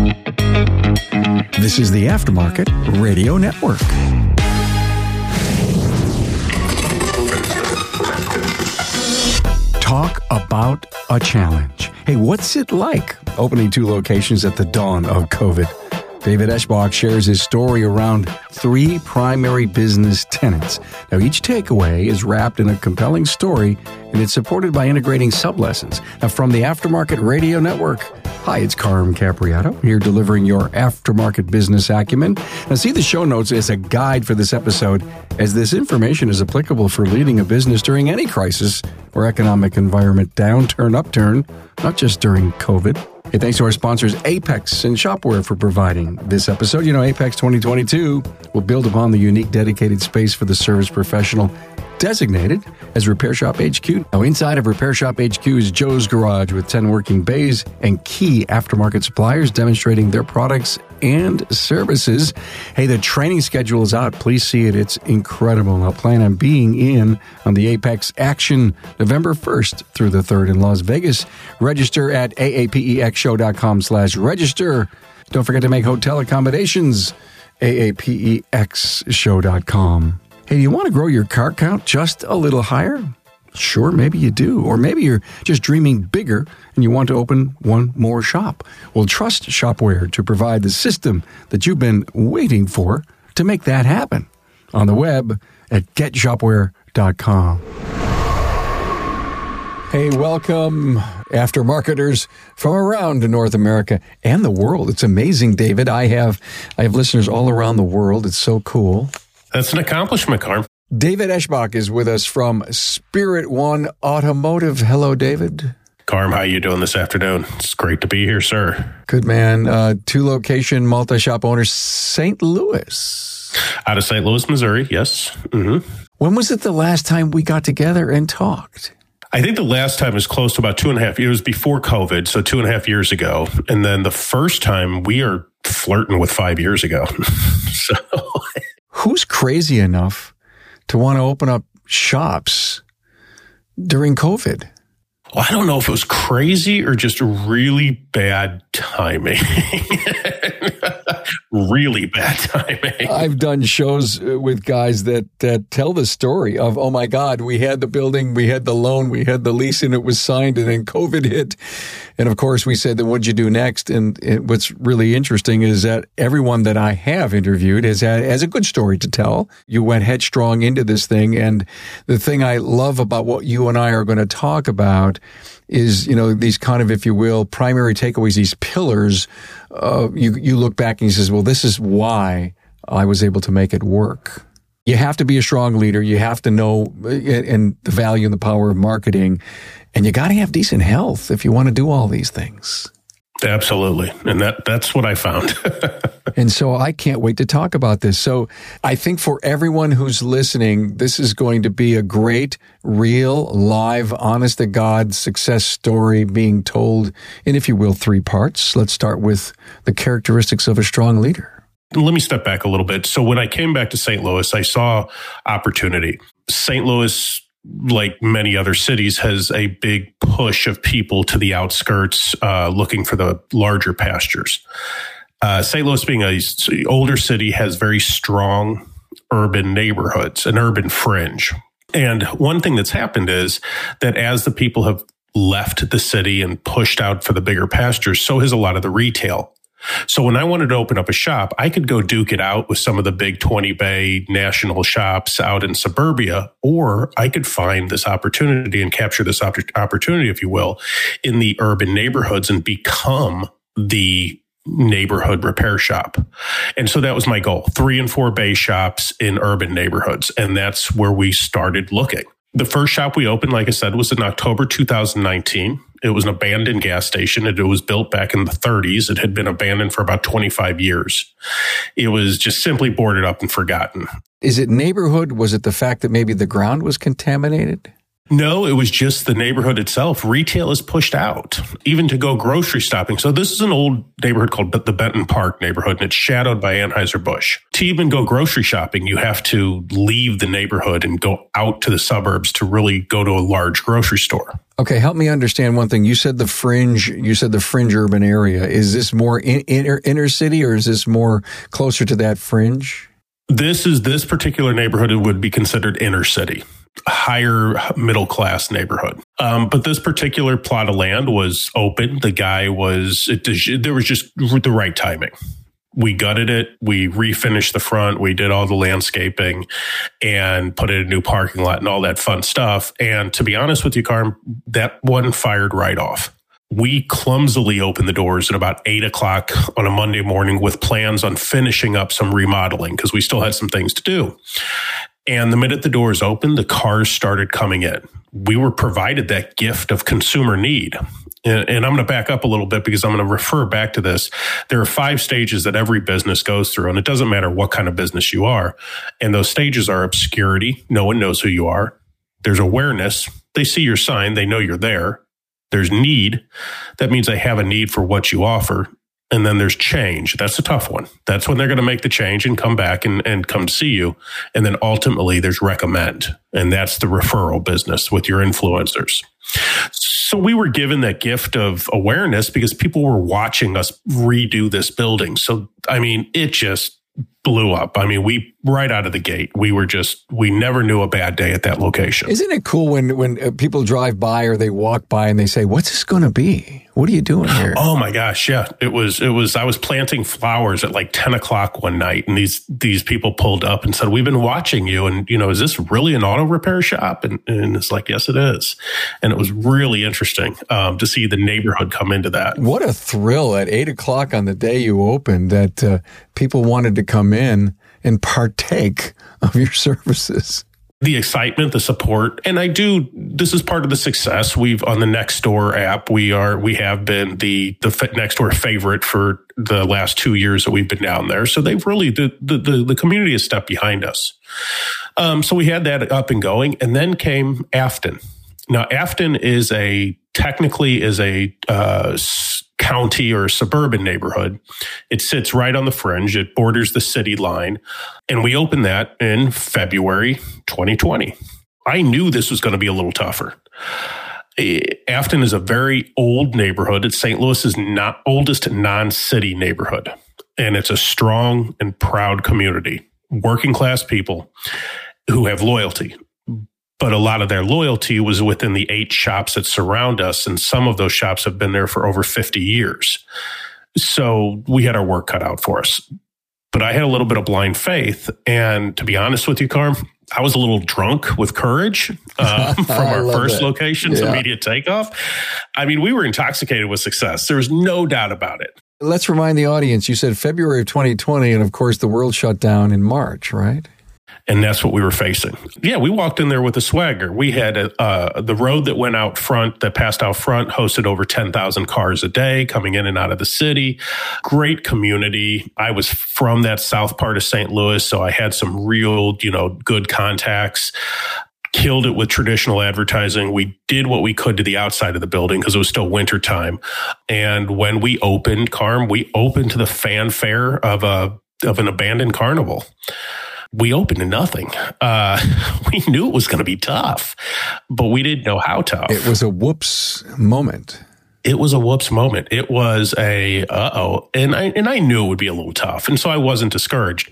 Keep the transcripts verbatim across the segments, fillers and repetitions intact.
This is the Aftermarket Radio Network. Talk about a challenge. Hey, what's it like opening two locations at the dawn of COVID? David Eschbach shares his story around three primary business tenets. Now, each takeaway is wrapped in a compelling story, and it's supported by integrating sub-lessons. Now, from the Aftermarket Radio Network, hi, it's Carm Capriato, here delivering your aftermarket business acumen. Now, see the show notes as a guide for this episode, as this information is applicable for leading a business during any crisis or economic environment, downturn, upturn, not just during COVID. Hey, thanks to our sponsors, Apex and Shopware, for providing this episode. You know, Apex twenty twenty-two will build upon the unique dedicated space for the service professional designated as Repair Shop H Q. Now, inside of Repair Shop H Q is Joe's Garage with ten working bays and key aftermarket suppliers demonstrating their products and services. Hey, the training schedule is out. Please see it. It's incredible. Now, plan on being in on the Apex action November first through the third in Las Vegas. Register at aapexshow.com slash register. Don't forget to make hotel accommodations. aapexshow dot com. Hey, do you want to grow your car count just a little higher? Sure, maybe you do. Or maybe you're just dreaming bigger and you want to open one more shop. Well, trust Shopware to provide the system that you've been waiting for to make that happen. On the web at get shopware dot com. Hey, welcome, aftermarketers from around North America and the world. It's amazing, David. I have I have listeners all around the world. It's so cool. That's an accomplishment, Carm. David Eschbach is with us from Spirit One Automotive. Hello, David. Carm, how you doing this afternoon? It's great to be here, sir. Good, man. Uh, two-location multi-shop owner, Saint Louis. Out of Saint Louis, Missouri, yes. Mm-hmm. When was it the last time we got together and talked? I think the last time was close to about two and a half. It was before COVID, so two and a half years ago. And then the first time, we are flirting with five years ago. So... Who's crazy enough to want to open up shops during COVID? Well, I don't know if it was crazy or just really bad timing. Really bad timing. I've done shows with guys that, that tell the story of, oh my God, we had the building, we had the loan, we had the lease, and it was signed, and then COVID hit. And of course, we said, then what'd you do next? And it, what's really interesting is that everyone that I have interviewed has, had, has a good story to tell. You went headstrong into this thing. And the thing I love about what you and I are going to talk about is, you know, these kind of, if you will, primary takeaways, these pillars. Uh, you, you look back and you says, well, this is why I was able to make it work. You have to be a strong leader. You have to know and the value and the power of marketing. And you got to have decent health if you want to do all these things. Absolutely. And that that's what I found. And so I can't wait to talk about this. So I think for everyone who's listening, this is going to be a great, real, live, honest-to-God success story being told in, if you will, three parts. Let's start with the characteristics of a strong leader. Let me step back a little bit. So when I came back to Saint Louis, I saw opportunity. Saint Louis, like many other cities, has a big push of people to the outskirts uh, looking for the larger pastures. Uh, Saint Louis, being an older city, has very strong urban neighborhoods, an urban fringe. And one thing that's happened is that as the people have left the city and pushed out for the bigger pastures, so has a lot of the retail. So when I wanted to open up a shop, I could go duke it out with some of the big twenty bay national shops out in suburbia, or I could find this opportunity and capture this opportunity, if you will, in the urban neighborhoods and become the neighborhood repair shop. And so that was my goal, three and four bay shops in urban neighborhoods. And that's where we started looking. The first shop we opened, like I said, was in October two thousand nineteen. It was an abandoned gas station. It was built back in the thirties. It had been abandoned for about twenty-five years. It was just simply boarded up and forgotten. Is it neighborhood? Was it the fact that maybe the ground was contaminated? No, it was just the neighborhood itself. Retail is pushed out, even to go grocery shopping. So this is an old neighborhood called the Benton Park neighborhood, and it's shadowed by Anheuser-Busch. To even go grocery shopping, you have to leave the neighborhood and go out to the suburbs to really go to a large grocery store. Okay, help me understand one thing. You said the fringe, you said the fringe urban area. Is this more in, inner, inner city, or is this more closer to that fringe? This is, this particular neighborhood would be considered inner city. Higher middle class neighborhood. Um, but this particular plot of land was open. The guy was, it, there was just the right timing. We gutted it. We refinished the front. We did all the landscaping and put in a new parking lot and all that fun stuff. And to be honest with you, Carm, that one fired right off. We clumsily opened the doors at about eight o'clock on a Monday morning with plans on finishing up some remodeling because we still had some things to do. And the minute the doors opened, the cars started coming in. We were provided that gift of consumer need. And, and I'm going to back up a little bit because I'm going to refer back to this. There are five stages that every business goes through, and it doesn't matter what kind of business you are. And those stages are obscurity. No one knows who you are. There's awareness. They see your sign. They know you're there. There's need. That means they have a need for what you offer. And then there's change. That's a tough one. That's when they're going to make the change and come back and, and come to see you. And then ultimately there's recommend. And that's the referral business with your influencers. So we were given that gift of awareness because people were watching us redo this building. So, I mean, it just blew up. I mean, we right out of the gate, we were just, we never knew a bad day at that location. Isn't it cool when, when people drive by or they walk by and they say, what's this going to be? What are you doing here? Oh my gosh. Yeah. It was, it was, I was planting flowers at like ten o'clock one night and these, these people pulled up and said, we've been watching you. And, you know, is this really an auto repair shop? And, and it's like, yes, it is. And it was really interesting um, to see the neighborhood come into that. What a thrill at eight o'clock on the day you opened that uh, people wanted to come in and partake of your services. The excitement, the support, and I do. This is part of the success. We've on the Nextdoor app. We are. We have been the the Nextdoor favorite for the last two years that we've been down there. So they've really the the the, the community has stepped behind us. Um, so we had that up and going, and then came Afton. Now Afton is a technically is a uh, county or suburban neighborhood. It sits right on the fringe. It borders the city line. And we opened that in February twenty twenty. I knew this was going to be a little tougher. Afton is a very old neighborhood. It's Saint Louis's not oldest non-city neighborhood. And it's a strong and proud community. Working class people who have loyalty. But a lot of their loyalty was within the eight shops that surround us. And some of those shops have been there for over fifty years. So we had our work cut out for us. But I had a little bit of blind faith. And to be honest with you, Carm, I was a little drunk with courage uh, from our first location's yeah. immediate takeoff. I mean, we were intoxicated with success. There's no doubt about it. Let's remind the audience, you said February of twenty twenty, and of course the world shut down in March, right? And that's what we were facing. Yeah, we walked in there with a swagger. We had a, uh, the road that went out front, that passed out front, hosted over ten thousand cars a day coming in and out of the city. Great community. I was from that south part of Saint Louis, so I had some real, you know, good contacts. Killed it with traditional advertising. We did what we could to the outside of the building because it was still winter time. And when we opened, Carm, we opened to the fanfare of a of an abandoned carnival. We opened to nothing. Uh, we knew it was going to be tough, but we didn't know how tough. It was a whoops moment. It was a whoops moment. It was a uh-oh. And I, and I knew it would be a little tough. And so I wasn't discouraged.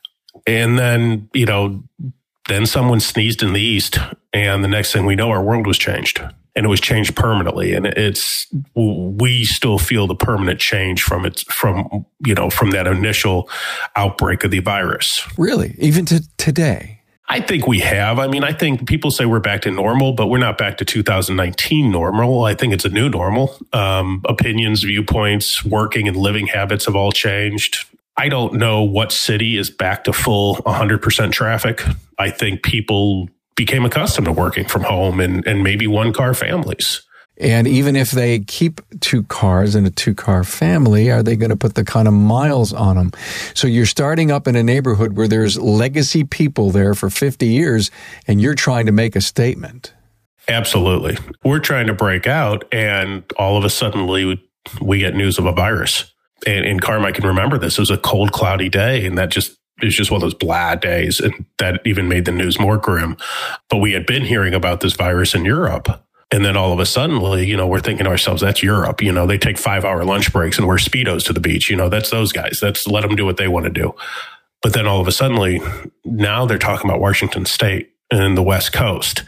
And then, you know, then someone sneezed in the east. And the next thing we know, our world was changed. And it was changed permanently. And it's, we still feel the permanent change from it, from, you know, from that initial outbreak of the virus. Really? Even to today? I think we have. I mean, I think people say we're back to normal, but we're not back to two thousand nineteen normal. I think it's a new normal. Um, opinions, viewpoints, working and living habits have all changed. I don't know what city is back to full one hundred percent traffic. I think people became accustomed to working from home and, and maybe one-car families. And even if they keep two cars in a two-car family, are they going to put the kind of miles on them? So you're starting up in a neighborhood where there's legacy people there for fifty years, and you're trying to make a statement. Absolutely. We're trying to break out, and all of a sudden we, we get news of a virus. And, and Carm, I can remember this. It was a cold, cloudy day, and that just it was just one of those blah days, and that even made the news more grim. But we had been hearing about this virus in Europe. And then all of a sudden, you know, we're thinking to ourselves, that's Europe. You know, they take five hour lunch breaks and wear Speedos to the beach. You know, that's those guys. That's let them do what they want to do. But then all of a sudden, now they're talking about Washington State and the West Coast.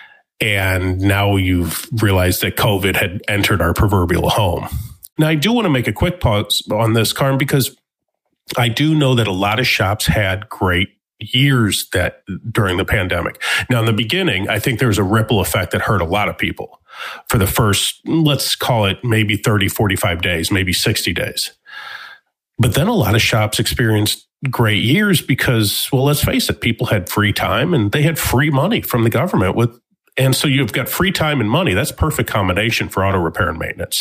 And now you've realized that COVID had entered our proverbial home. Now, I do want to make a quick pause on this, Carm, because I do know that a lot of shops had great years that during the pandemic. Now, in the beginning, I think there was a ripple effect that hurt a lot of people for the first, let's call it maybe thirty, forty-five days, maybe sixty days. But then a lot of shops experienced great years because, well, let's face it, people had free time and they had free money from the government with, and so you've got free time and money. That's perfect combination for auto repair and maintenance.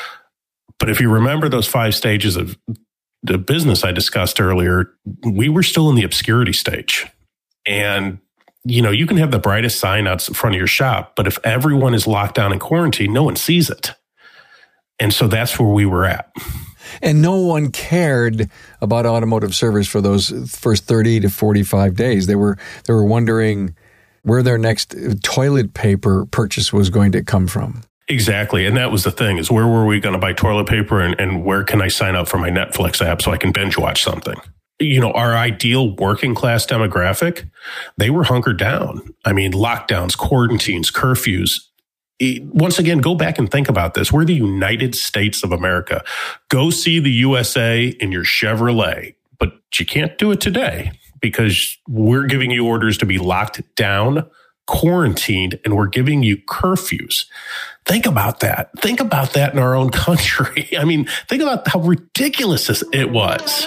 But if you remember those five stages of the business I discussed earlier, we were still in the obscurity stage. And, you know, you can have the brightest sign out in front of your shop, but if everyone is locked down in quarantine, no one sees it. And so that's where we were at. And no one cared about automotive service for those first thirty to forty-five days. They were they were wondering where their next toilet paper purchase was going to come from. Exactly. And that was the thing, is where were we going to buy toilet paper, and, and where can I sign up for my Netflix app so I can binge watch something? You know, our ideal working class demographic, they were hunkered down. I mean, lockdowns, quarantines, curfews. Once again, go back and think about this. We're the United States of America. Go see the U S A in your Chevrolet, but you can't do it today because we're giving you orders to be locked down, quarantined, and we're giving you curfews. Think about that. Think about that in our own country. I mean, think about how ridiculous this, it was.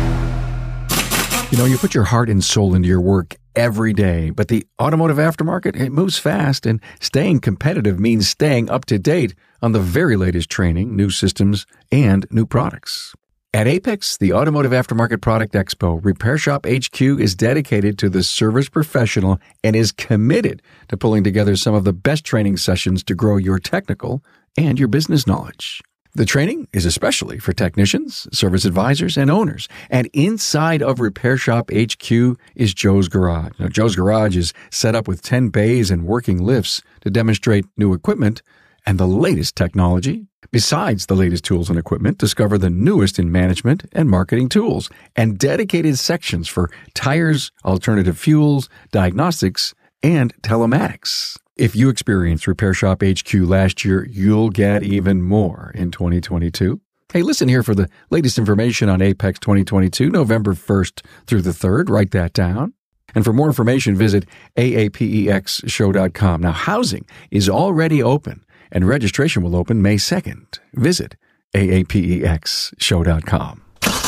You know, you put your heart and soul into your work every day, but the automotive aftermarket, it moves fast, and staying competitive means staying up to date on the very latest training, new systems, and new products. At Apex, the Automotive Aftermarket Product Expo, Repair Shop H Q is dedicated to the service professional and is committed to pulling together some of the best training sessions to grow your technical and your business knowledge. The training is especially for technicians, service advisors, and owners. And inside of Repair Shop H Q is Joe's Garage. Now, Joe's Garage is set up with ten bays and working lifts to demonstrate new equipment and the latest technology. Besides the latest tools and equipment, discover the newest in management and marketing tools and dedicated sections for tires, alternative fuels, diagnostics, and telematics. If you experienced Repair Shop H Q last year, you'll get even more in twenty twenty-two. Hey, listen here for the latest information on Apex twenty twenty-two, November first through the third. Write that down. And for more information, visit A A P E X show dot com. Now, housing is already open, and registration will open May second. Visit A A P E X show dot com.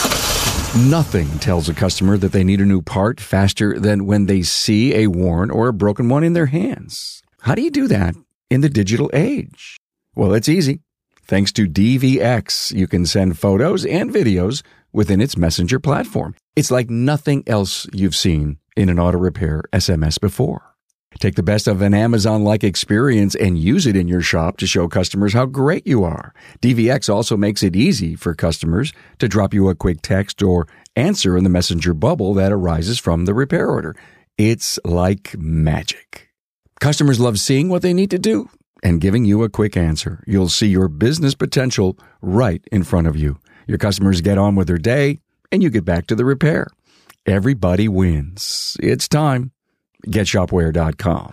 Nothing tells a customer that they need a new part faster than when they see a worn or a broken one in their hands. How do you do that in the digital age? Well, it's easy. Thanks to D V X, you can send photos and videos within its messenger platform. It's like nothing else you've seen in an auto repair S M S before. Take the best of an Amazon-like experience and use it in your shop to show customers how great you are. D V X also makes it easy for customers to drop you a quick text or answer in the messenger bubble that arises from the repair order. It's like magic. Customers love seeing what they need to do and giving you a quick answer. You'll see your business potential right in front of you. Your customers get on with their day, and you get back to the repair. Everybody wins. It's time. Get shopware dot com.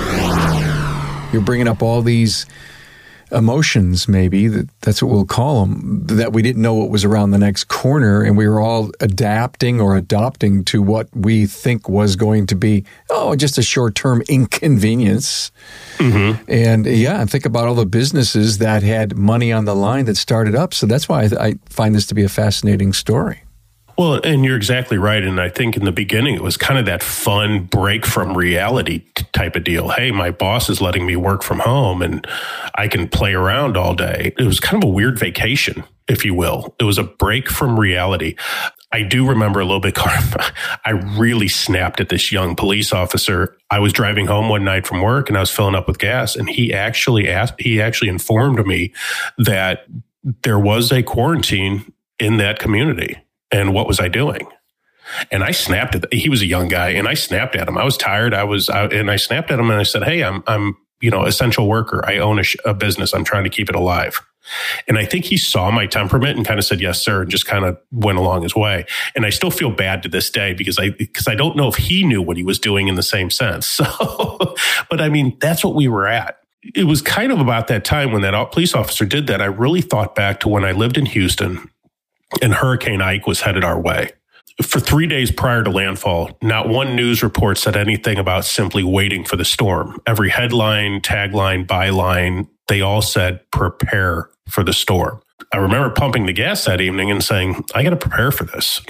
You're bringing up all these emotions, maybe, that, that's what we'll call them, that we didn't know what was around the next corner, and we were all adapting or adopting to what we think was going to be, oh, just a short-term inconvenience. Mm-hmm. And, yeah, think about all the businesses that had money on the line that started up. So that's why I, I find this to be a fascinating story. Well, and you're exactly right. And I think in the beginning, it was kind of that fun break from reality type of deal. Hey, my boss is letting me work from home and I can play around all day. It was kind of a weird vacation, if you will. It was a break from reality. I do remember a little bit, I really snapped at this young police officer. I was driving home one night from work and I was filling up with gas, and he actually asked, he actually informed me that there was a quarantine in that community. And what was I doing? And I snapped at, he was a young guy, and I snapped at him. I was tired. I was, I, and I snapped at him and I said, hey, I'm, I'm, you know, essential worker. I own a, sh- a business. I'm trying to keep it alive. And I think he saw my temperament and kind of said, yes, sir, and just kind of went along his way. And I still feel bad to this day because I, because I don't know if he knew what he was doing in the same sense. So, but I mean, that's what we were at. It was kind of about that time when that police officer did that. I really thought back to when I lived in Houston and Hurricane Ike was headed our way. For three days prior to landfall, not one news report said anything about simply waiting for the storm. Every headline, tagline, byline, they all said, prepare for the storm. I remember pumping the gas that evening and saying, I got to prepare for this.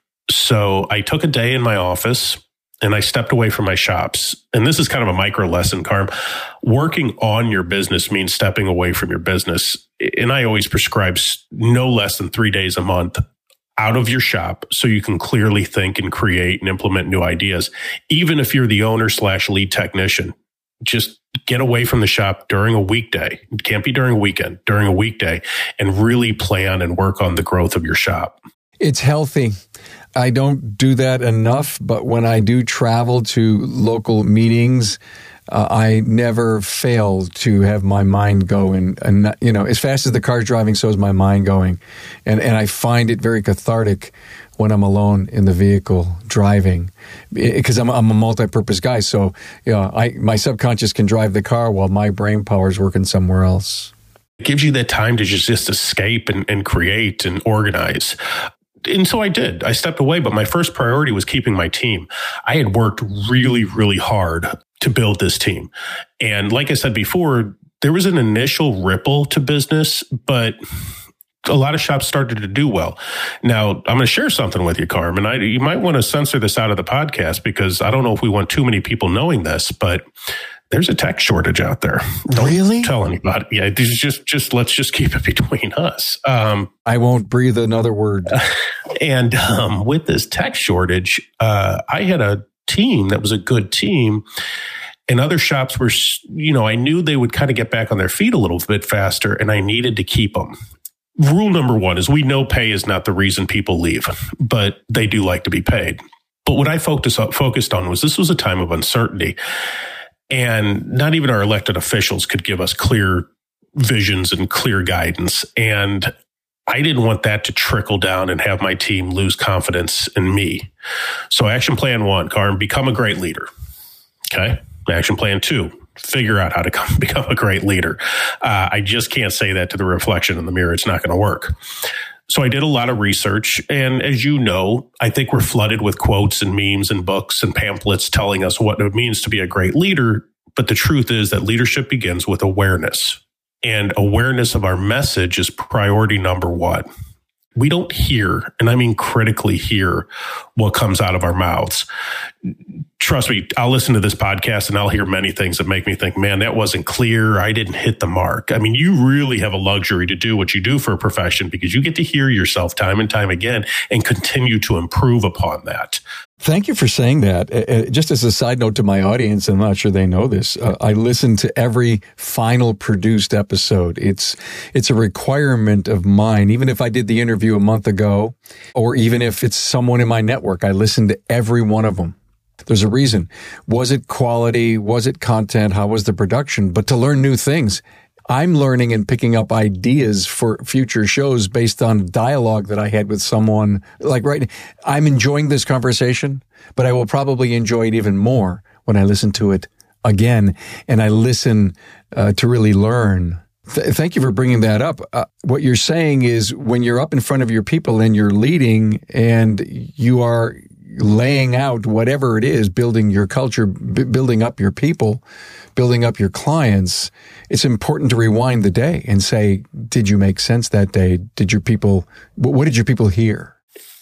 So I took a day in my office and I stepped away from my shops. And this is kind of a micro lesson, Carm. Working on your business means stepping away from your business. And I always prescribe no less than three days a month out of your shop so you can clearly think and create and implement new ideas. Even if you're the owner slash lead technician, just get away from the shop during a weekday. It can't be during a weekend, during a weekday, and really plan and work on the growth of your shop. It's healthy. I don't do that enough, but when I do travel to local meetings, uh, I never fail to have my mind going. And, you know, as fast as the car's driving, so is my mind going. And, and I find it very cathartic when I'm alone in the vehicle driving, because I'm, I'm a multi-purpose guy. So, you know, I, my subconscious can drive the car while my brain power is working somewhere else. It gives you that time to just, just escape and, and create and organize. And so I did. I stepped away, but my first priority was keeping my team. I had worked really, really hard to build this team. And like I said before, there was an initial ripple to business, but a lot of shops started to do well. Now, I'm going to share something with you, Carmen. I, you might want to censor this out of the podcast because I don't know if we want too many people knowing this, but there's a tech shortage out there. Don't really? Tell anybody. Yeah, just, just let's just keep it between us. Um, I won't breathe another word. And um, with this tech shortage, uh, I had a team that was a good team. And other shops were, you know, I knew they would kind of get back on their feet a little bit faster, and I needed to keep them. Rule number one is we know pay is not the reason people leave, but they do like to be paid. But what I focused focused on was this was a time of uncertainty. And not even our elected officials could give us clear visions and clear guidance. And I didn't want that to trickle down and have my team lose confidence in me. So action plan one, Carm, become a great leader. Okay. Action plan two, figure out how to come, become a great leader. Uh, I just can't say that to the reflection in the mirror. It's not going to work. So I did a lot of research. And as you know, I think we're flooded with quotes and memes and books and pamphlets telling us what it means to be a great leader. But the truth is that leadership begins with awareness. And awareness of our message is priority number one. We don't hear, and I mean critically hear, what comes out of our mouths. Trust me, I'll listen to this podcast and I'll hear many things that make me think, man, that wasn't clear. I didn't hit the mark. I mean, you really have a luxury to do what you do for a profession because you get to hear yourself time and time again and continue to improve upon that. Thank you for saying that. Uh, just as a side note to my audience, I'm not sure they know this. Uh, I listen to every final produced episode. It's it's a requirement of mine. Even if I did the interview a month ago, or even if it's someone in my network, I listen to every one of them. There's a reason. Was it quality? Was it content? How was the production? But to learn new things. I'm learning and picking up ideas for future shows based on dialogue that I had with someone. Like right, I'm enjoying this conversation, but I will probably enjoy it even more when I listen to it again and I listen uh, to really learn. Th- thank you for bringing that up. Uh, what you're saying is when you're up in front of your people and you're leading and you are laying out whatever it is, building your culture, b- building up your people, building up your clients, it's important to rewind the day and say, did you make sense that day? Did your people, what did your people hear?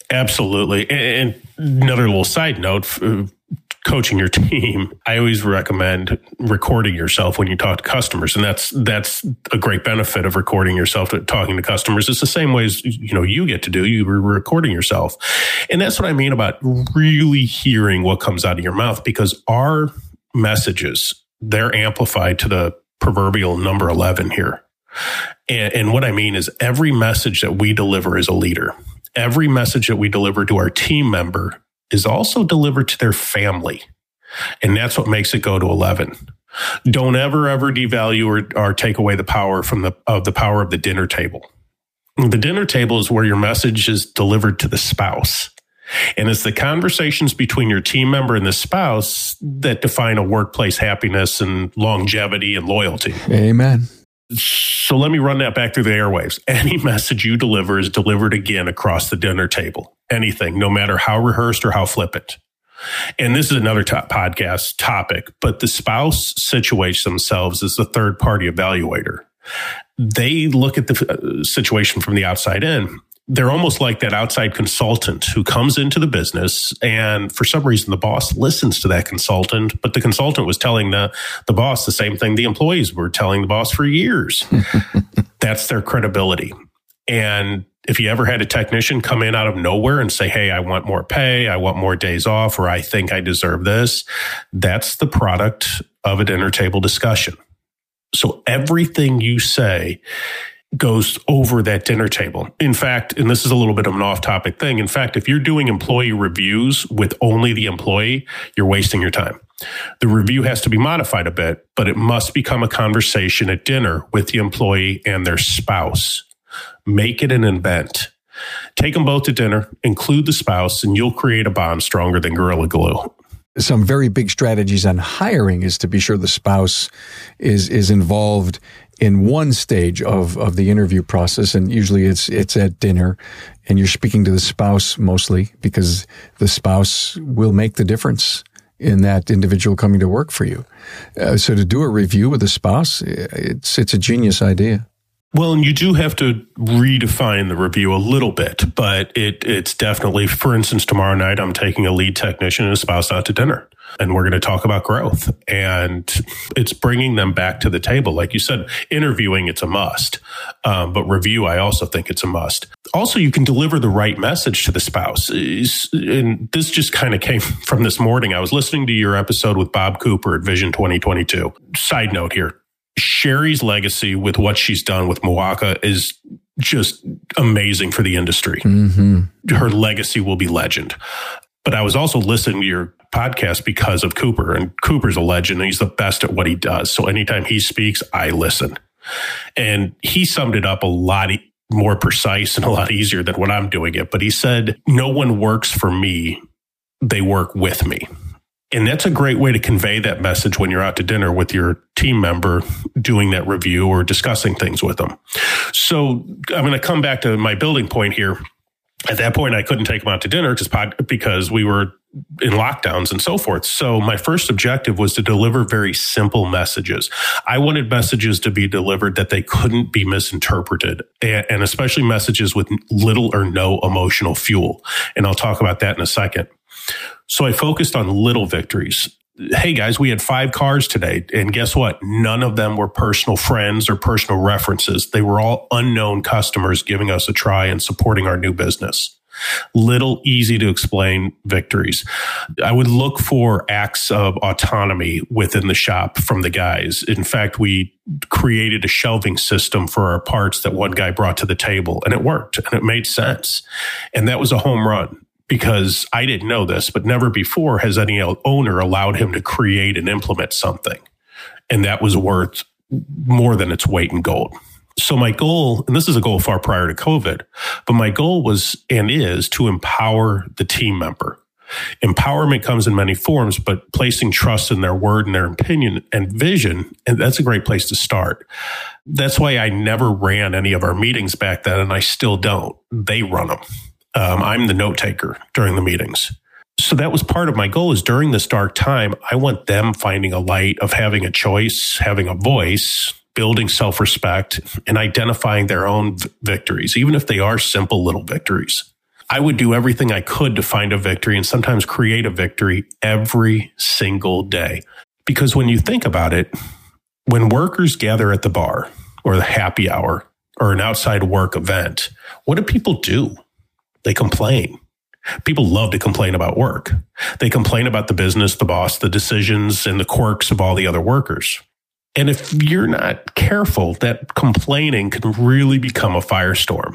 Absolutely. And another little side note, coaching your team, I always recommend recording yourself when you talk to customers. And that's that's a great benefit of recording yourself to talking to customers. It's the same way as, you know, you get to do. You were recording yourself. And that's what I mean about really hearing what comes out of your mouth, because our messages, they're amplified to the proverbial number eleven here. And, and what I mean is every message that we deliver as a leader, every message that we deliver to our team member is also delivered to their family. And that's what makes it go to eleven. Don't ever, ever devalue or, or take away the power from the, of the power of the dinner table. The dinner table is where your message is delivered to the spouse. And it's the conversations between your team member and the spouse that define a workplace happiness and longevity and loyalty. Amen. So let me run that back through the airwaves. Any message you deliver is delivered again across the dinner table. Anything, no matter how rehearsed or how flippant. And this is another top podcast topic, but the spouse situates themselves as the third party evaluator. They look at the situation from the outside in. They're almost like that outside consultant who comes into the business, and for some reason the boss listens to that consultant, but the consultant was telling the, the boss the same thing the employees were telling the boss for years. That's their credibility. And if you ever had a technician come in out of nowhere and say, hey, I want more pay, I want more days off, or I think I deserve this, that's the product of a dinner table discussion. So everything you say goes over that dinner table. In fact, and this is a little bit of an off-topic thing, in fact, if you're doing employee reviews with only the employee, you're wasting your time. The review has to be modified a bit, but it must become a conversation at dinner with the employee and their spouse. Make it an event. Take them both to dinner, include the spouse, and you'll create a bond stronger than Gorilla Glue. Some very big strategies on hiring is to be sure the spouse is is involved in one stage of, of the interview process. And usually it's it's at dinner, and you're speaking to the spouse mostly because the spouse will make the difference in that individual coming to work for you. Uh, so to do a review with a spouse, it's it's a genius idea. Well, and you do have to redefine the review a little bit, but it it's definitely, for instance, tomorrow night, I'm taking a lead technician and a spouse out to dinner, and we're going to talk about growth. And it's bringing them back to the table. Like you said, interviewing, it's a must, um, but review, I also think it's a must. Also, you can deliver the right message to the spouse. And this just kind of came from this morning. I was listening to your episode with Bob Cooper at Vision twenty twenty-two. Side note here. Sherry's legacy with what she's done with Mwaka is just amazing for the industry. Mm-hmm. Her legacy will be legend. But I was also listening to your podcast because of Cooper, and Cooper's a legend, and he's the best at what he does. So anytime he speaks, I listen. And he summed it up a lot more precise and a lot easier than what I'm doing it. But he said, no one works for me, they work with me. And that's a great way to convey that message when you're out to dinner with your team member doing that review or discussing things with them. So I'm going to come back to my building point here. At that point, I couldn't take them out to dinner because we were in lockdowns and so forth. So my first objective was to deliver very simple messages. I wanted messages to be delivered that they couldn't be misinterpreted, and especially messages with little or no emotional fuel. And I'll talk about that in a second. So I focused on little victories. Hey guys, we had five cars today, and guess what? None of them were personal friends or personal references. They were all unknown customers giving us a try and supporting our new business. Little, easy to explain victories. I would look for acts of autonomy within the shop from the guys. In fact, we created a shelving system for our parts that one guy brought to the table, and it worked, and it made sense. And that was a home run. Because I didn't know this, but never before has any owner allowed him to create and implement something. And that was worth more than its weight in gold. So my goal, and this is a goal far prior to COVID, but my goal was and is to empower the team member. Empowerment comes in many forms, but placing trust in their word and their opinion and vision, and that's a great place to start. That's why I never ran any of our meetings back then, and I still don't. They run them. Um, I'm the note taker during the meetings. So that was part of my goal is during this dark time, I want them finding a light of having a choice, having a voice, building self-respect, and identifying their own v- victories, even if they are simple little victories. I would do everything I could to find a victory and sometimes create a victory every single day. Because when you think about it, when workers gather at the bar or the happy hour or an outside work event, what do people do? They complain. People love to complain about work. They complain about the business, the boss, the decisions, and the quirks of all the other workers. And if you're not careful, that complaining can really become a firestorm.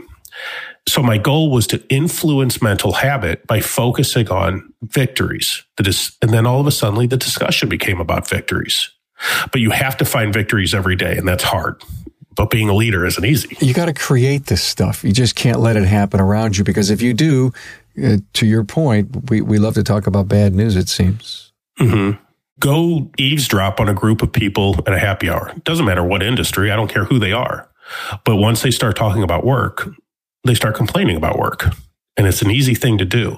So my goal was to influence mental habit by focusing on victories. That is, and then all of a sudden, the discussion became about victories. But you have to find victories every day, and that's hard. But being a leader isn't easy. You got to create this stuff. You just can't let it happen around you, because if you do, uh, to your point, we, we love to talk about bad news, it seems. Mm-hmm. Go eavesdrop on a group of people at a happy hour. It doesn't matter what industry. I don't care who they are. But once they start talking about work, they start complaining about work. And it's an easy thing to do.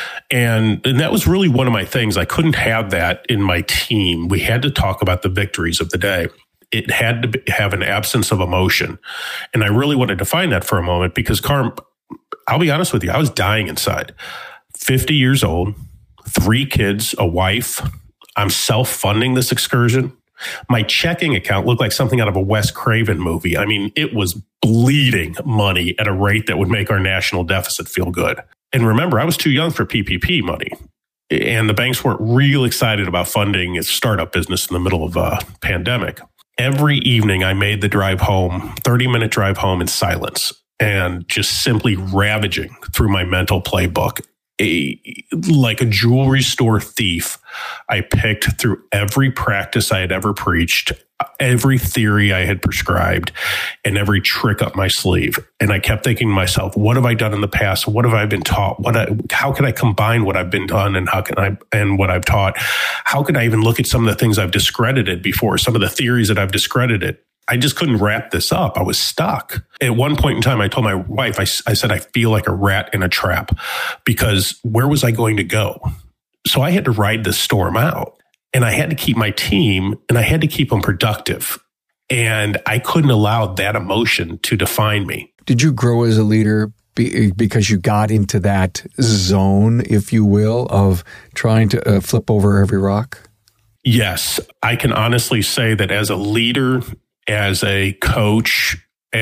And, and that was really one of my things. I couldn't have that in my team. We had to talk about the victories of the day. It had to be, have an absence of emotion. And I really wanted to find that for a moment because, Carm, I'll be honest with you, I was dying inside. fifty years old, three kids, a wife. I'm self-funding this excursion. My checking account looked like something out of a Wes Craven movie. I mean, it was bleeding money at a rate that would make our national deficit feel good. And remember, I was too young for P P P money. And the banks weren't real excited about funding its startup business in the middle of a pandemic. Every evening, I made the drive home, thirty-minute drive home in silence and just simply ravaging through my mental playbook. A, like a jewelry store thief, I picked through every practice I had ever preached, every theory I had prescribed, and every trick up my sleeve. And I kept thinking to myself, what have I done in the past? What have I been taught? What I, how can I combine what I've been done and how can I and what I've taught? How can I even look at some of the things I've discredited before, some of the theories that I've discredited? I just couldn't wrap this up. I was stuck. At one point in time, I told my wife, I, I said, I feel like a rat in a trap because where was I going to go? So I had to ride this storm out and I had to keep my team and I had to keep them productive. And I couldn't allow that emotion to define me. Did you grow as a leader be, because you got into that zone, if you will, of trying to uh, flip over every rock? Yes. I can honestly say that as a leader, as a coach,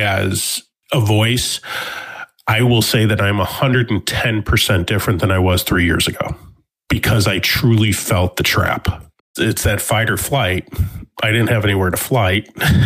as a voice, I will say that I'm one hundred ten percent different than I was three years ago because I truly felt the trap. It's that fight or flight. I didn't have anywhere to flight.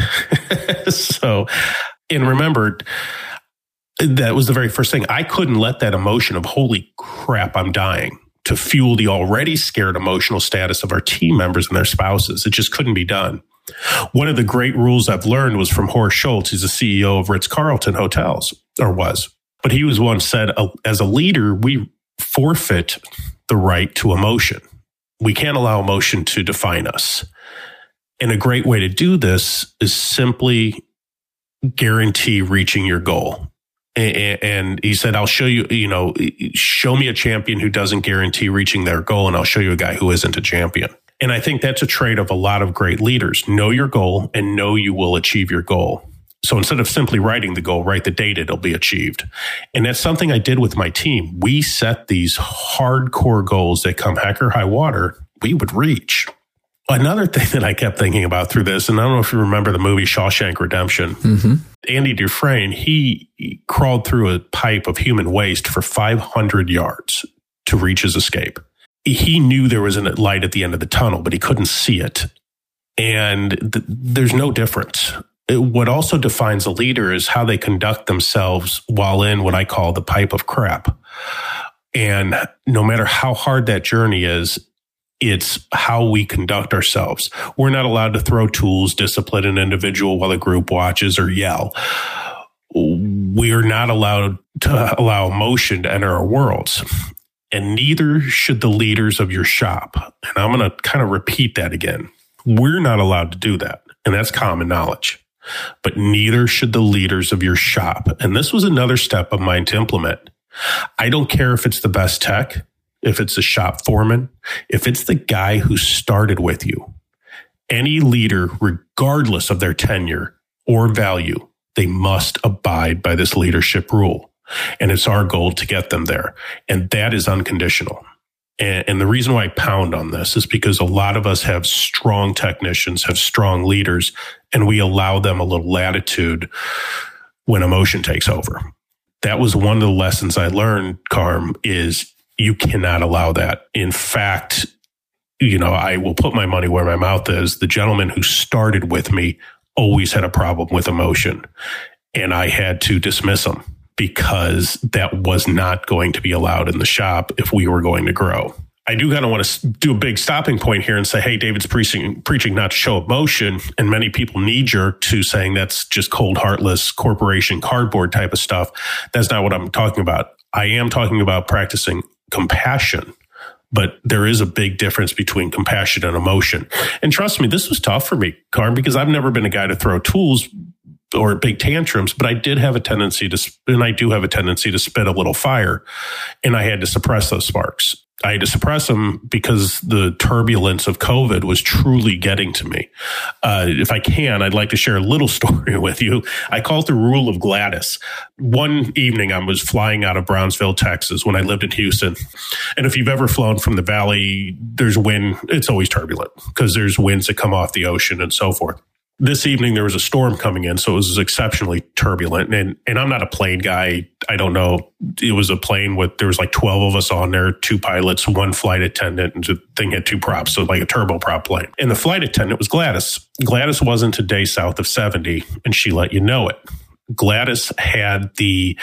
So, and remember, that was the very first thing. I couldn't let that emotion of, holy crap, I'm dying, to fuel the already scared emotional status of our team members and their spouses. It just couldn't be done. One of the great rules I've learned was from Horst Schultz. He's the C E O of Ritz-Carlton Hotels, or was. But he was once said, as a leader, we forfeit the right to emotion. We can't allow emotion to define us. And a great way to do this is simply guarantee reaching your goal. And he said, I'll show you, you know, show me a champion who doesn't guarantee reaching their goal, and I'll show you a guy who isn't a champion. And I think that's a trait of a lot of great leaders. Know your goal and know you will achieve your goal. So instead of simply writing the goal, write the date it'll be achieved. And that's something I did with my team. We set these hardcore goals that come heck or high water, we would reach. Another thing that I kept thinking about through this, and I don't know if you remember the movie Shawshank Redemption, mm-hmm. Andy Dufresne, he, he crawled through a pipe of human waste for five hundred yards to reach his escape. He knew there was a light at the end of the tunnel, but he couldn't see it. And th- there's no difference. It, what also defines a leader is how they conduct themselves while in what I call the pipe of crap. And no matter how hard that journey is, it's how we conduct ourselves. We're not allowed to throw tools, discipline an individual while the group watches, or yell. We are not allowed to allow emotion to enter our worlds. And neither should the leaders of your shop. And I'm going to kind of repeat that again. We're not allowed to do that. And that's common knowledge. But neither should the leaders of your shop. And this was another step of mine to implement. I don't care if it's the best tech, if it's a shop foreman, if it's the guy who started with you. Any leader, regardless of their tenure or value, they must abide by this leadership rule. And it's our goal to get them there. And that is unconditional. And, and the reason why I pound on this is because a lot of us have strong technicians, have strong leaders, and we allow them a little latitude when emotion takes over. That was one of the lessons I learned, Carm, is you cannot allow that. In fact, you know, I will put my money where my mouth is. The gentleman who started with me always had a problem with emotion, and I had to dismiss him because that was not going to be allowed in the shop if we were going to grow. I do kind of want to do a big stopping point here and say, hey, David's preaching, preaching not to show emotion, and many people knee jerk to saying that's just cold, heartless, corporation, cardboard type of stuff. That's not what I'm talking about. I am talking about practicing compassion. But there is a big difference between compassion and emotion. And trust me, this was tough for me, Carm, because I've never been a guy to throw tools or big tantrums, but I did have a tendency to, and I do have a tendency to spit a little fire, and I had to suppress those sparks. I had to suppress them because the turbulence of COVID was truly getting to me. Uh, if I can, I'd like to share a little story with you. I call it the rule of Gladys. One evening, I was flying out of Brownsville, Texas, when I lived in Houston. And if you've ever flown from the valley, there's wind. It's always turbulent because there's winds that come off the ocean and so forth. This evening, there was a storm coming in, so it was exceptionally turbulent. And and I'm not a plane guy. I don't know. It was a plane with, there was like twelve of us on there, two pilots, one flight attendant, and the thing had two props, so like a turboprop plane. And the flight attendant was Gladys. Gladys wasn't a day south of seventy, and she let you know it. Gladys had the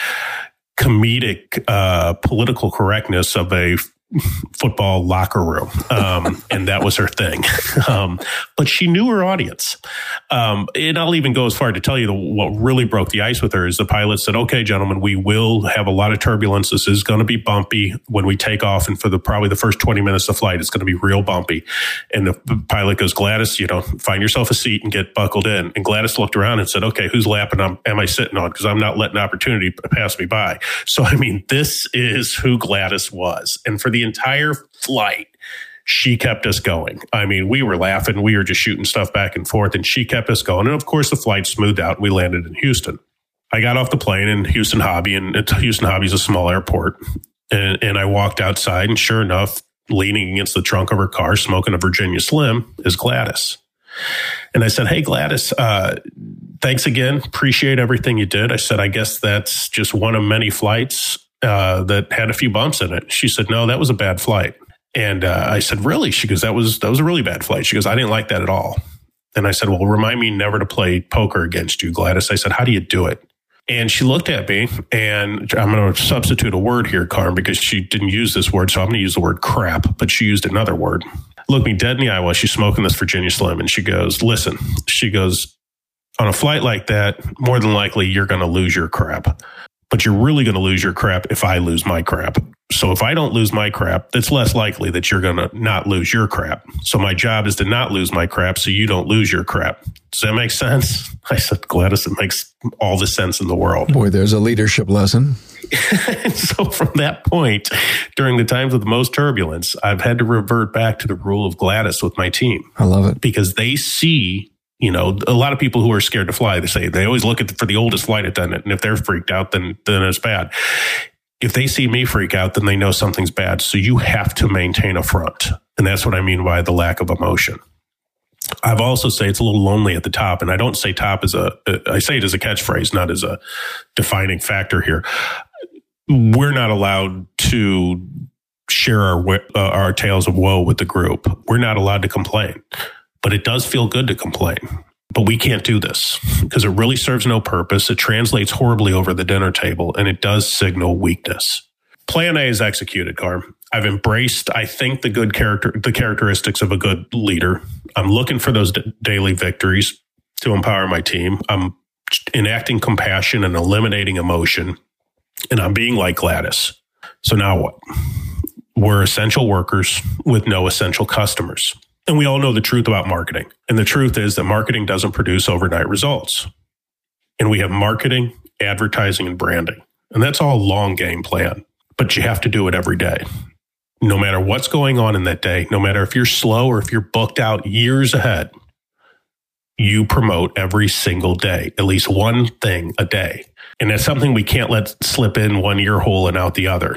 comedic uh, political correctness of a football locker room. Um, and that was her thing. Um, but she knew her audience. Um, and I'll even go as far to tell you the, what really broke the ice with her is the pilot said, okay, gentlemen, we will have a lot of turbulence. This is going to be bumpy when we take off. And for the, probably the first twenty minutes of flight, it's going to be real bumpy. And the pilot goes, Gladys, you know, find yourself a seat and get buckled in. And Gladys looked around and said, okay, whose lap am, am I sitting on? Because I'm not letting opportunity pass me by. So, I mean, this is who Gladys was. And for the entire flight, she kept us going. I mean, we were laughing. We were just shooting stuff back and forth, and she kept us going. And of course, the flight smoothed out. And we landed in Houston. I got off the plane in Houston Hobby, and Houston Hobby is a small airport. And, and I walked outside, and sure enough, leaning against the trunk of her car, smoking a Virginia Slim, is Gladys. And I said, hey, Gladys, uh, thanks again. Appreciate everything you did. I said, I guess that's just one of many flights Uh, that had a few bumps in it. She said, no, that was a bad flight. And uh, I said, really? She goes, that was that was a really bad flight. She goes, I didn't like that at all. And I said, well, remind me never to play poker against you, Gladys. I said, how do you do it? And she looked at me, and I'm going to substitute a word here, Carm, because she didn't use this word. So I'm going to use the word crap, but she used another word. Looked me dead in the eye while she's smoking this Virginia Slim. And she goes, listen, she goes, on a flight like that, more than likely you're going to lose your crap. But you're really going to lose your crap if I lose my crap. So if I don't lose my crap, it's less likely that you're going to not lose your crap. So my job is to not lose my crap so you don't lose your crap. Does that make sense? I said, Gladys, it makes all the sense in the world. Boy, there's a leadership lesson. And so from that point, during the times of the most turbulence, I've had to revert back to the rule of Gladys with my team. I love it. Because they see, you know, a lot of people who are scared to fly, they say they always look at the, for the oldest flight attendant. And if they're freaked out, then, then it's bad. If they see me freak out, then they know something's bad. So you have to maintain a front. And that's what I mean by the lack of emotion. I've also say it's a little lonely at the top. And I don't say top as a, I say it as a catchphrase, not as a defining factor here. We're not allowed to share our, uh, our tales of woe with the group. We're not allowed to complain. But it does feel good to complain. But we can't do this because it really serves no purpose. It translates horribly over the dinner table, and it does signal weakness. Plan A is executed, Carm. I've embraced, I think, the good character, the characteristics of a good leader. I'm looking for those d- daily victories to empower my team. I'm enacting compassion and eliminating emotion, and I'm being like Gladys. So now what? We're essential workers with no essential customers. And we all know the truth about marketing. And the truth is that marketing doesn't produce overnight results. And we have marketing, advertising, and branding. And that's all a long game plan. But you have to do it every day. No matter what's going on in that day, no matter if you're slow or if you're booked out years ahead, you promote every single day, at least one thing a day. And that's something we can't let slip in one ear hole and out the other.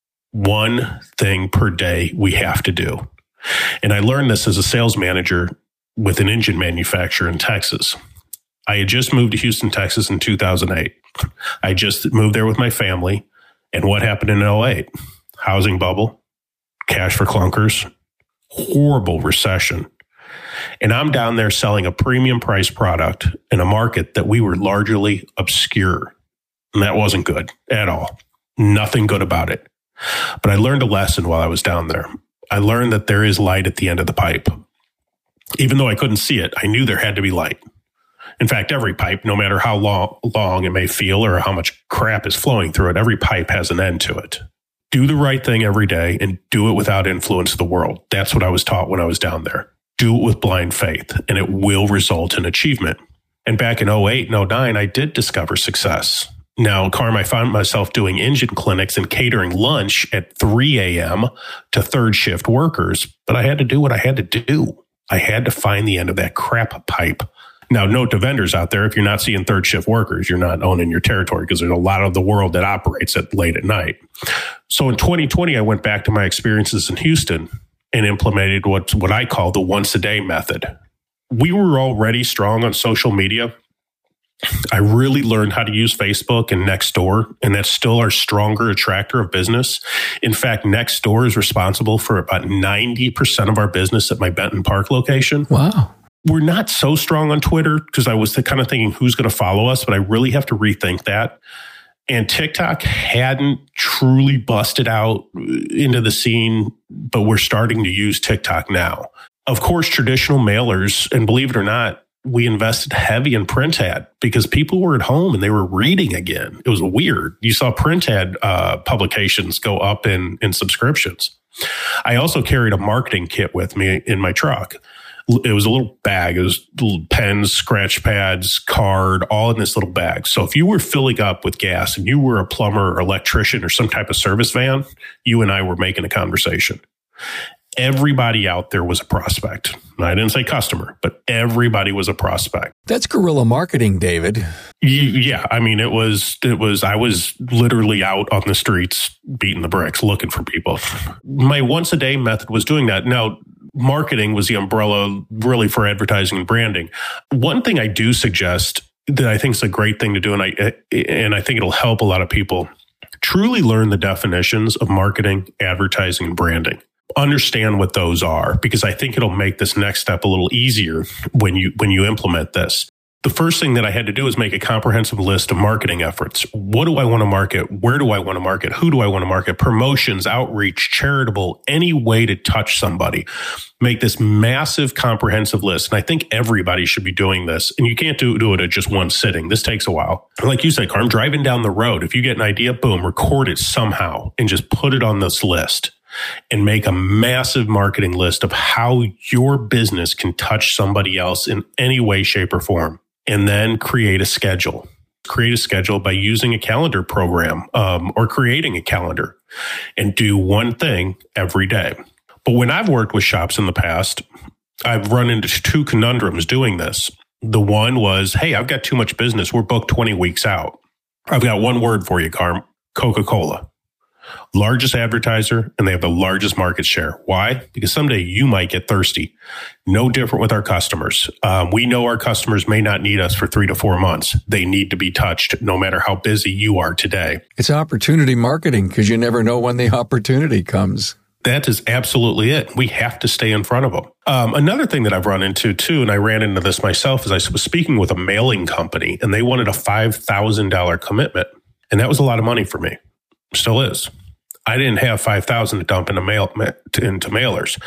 One thing per day we have to do. And I learned this as a sales manager with an engine manufacturer in Texas. I had just moved to Houston, Texas in two thousand eight. I just moved there with my family. And what happened in oh eight? Housing bubble, cash for clunkers, horrible recession. And I'm down there selling a premium price product in a market that we were largely obscure. And that wasn't good at all. Nothing good about it. But I learned a lesson while I was down there. I learned that there is light at the end of the pipe. Even though I couldn't see it, I knew there had to be light. In fact, every pipe, no matter how long, long it may feel or how much crap is flowing through it, every pipe has an end to it. Do the right thing every day and do it without influence of the world. That's what I was taught when I was down there. Do it with blind faith, and it will result in achievement. And back in oh eight and oh nine, I did discover success. Now, Carm, I found myself doing engine clinics and catering lunch at three a.m. to third shift workers, but I had to do what I had to do. I had to find the end of that crap pipe. Now, note to vendors out there, if you're not seeing third shift workers, you're not owning your territory because there's a lot of the world that operates at late at night. So in twenty twenty, I went back to my experiences in Houston and implemented what, what I call the once a day method. We were already strong on social media. I really learned how to use Facebook and Nextdoor, and that's still our stronger attractor of business. In fact, Nextdoor is responsible for about ninety percent of our business at my Benton Park location. Wow. We're not so strong on Twitter because I was kind of thinking who's going to follow us, but I really have to rethink that. And TikTok hadn't truly busted out into the scene, but we're starting to use TikTok now. Of course, traditional mailers, and believe it or not, we invested heavy in print ad because people were at home and they were reading again. It was weird. You saw print ad uh, publications go up in, in subscriptions. I also carried a marketing kit with me in my truck. It was a little bag. It was little pens, scratch pads, card, all in this little bag. So if you were filling up with gas and you were a plumber or electrician or some type of service van, you and I were making a conversation. Everybody out there was a prospect. I didn't say customer, but everybody was a prospect. That's guerrilla marketing, David. Yeah. I mean, it was, it was, I was literally out on the streets beating the bricks, looking for people. My once a day method was doing that. Now, marketing was the umbrella really for advertising and branding. One thing I do suggest that I think is a great thing to do, and I, and I think it'll help a lot of people, truly learn the definitions of marketing, advertising, and branding. Understand what those are, because I think it'll make this next step a little easier when you when you implement this. The first thing that I had to do is make a comprehensive list of marketing efforts. What do I want to market? Where do I want to market? Who do I want to market? Promotions, outreach, charitable, any way to touch somebody. Make this massive comprehensive list. And I think everybody should be doing this. And you can't do, do it at just one sitting. This takes a while. Like you said, Carm, driving down the road, if you get an idea, boom, record it somehow and just put it on this list. And make a massive marketing list of how your business can touch somebody else in any way, shape, or form. And then create a schedule. Create a schedule by using a calendar program um, or creating a calendar and do one thing every day. But when I've worked with shops in the past, I've run into two conundrums doing this. The one was, hey, I've got too much business. We're booked twenty weeks out. I've got one word for you, Carm, Coca-Cola. Largest advertiser, and they have the largest market share. Why? Because someday you might get thirsty. No different with our customers. Um, we know our customers may not need us for three to four months. They need to be touched no matter how busy you are today. It's opportunity marketing because you never know when the opportunity comes. That is absolutely it. We have to stay in front of them. Um, another thing that I've run into too, and I ran into this myself, is I was speaking with a mailing company and they wanted a five thousand dollars commitment. And that was a lot of money for me. Still is. I didn't have five thousand to dump into mail into mailers.